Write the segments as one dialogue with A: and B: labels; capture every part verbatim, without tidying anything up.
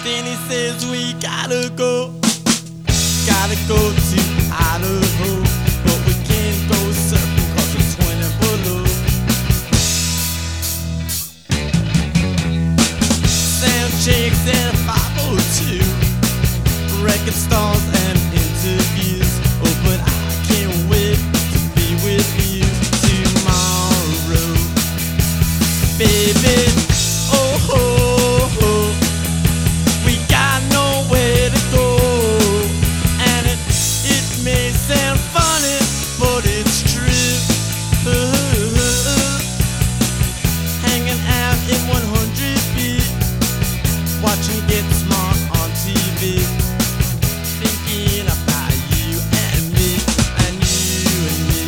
A: Then he says we gotta go, gotta go to Idaho, but we can't go surfing cause it's twenty below. Sound checks at five oh two, record stars and interviews. Oh, but I can't wait to be with you tomorrow, baby. Oh, ho, ho. We got nowhere to go, and it it may sound funny, but it's true. Hanging out in one hundred feet, watching Get Smart on T V, thinking about you and me, and you and me.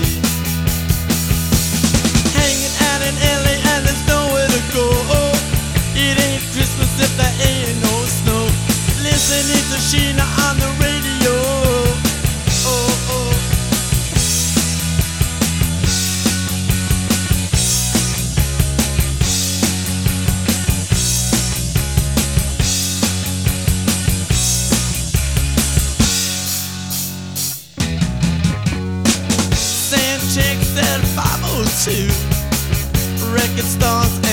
A: Hanging out in L A and there's nowhere to go. It ain't Christmas if there ain't no snow. Listening to Sheena on the radio. Oh, oh. Sand checks at five oh two, record stars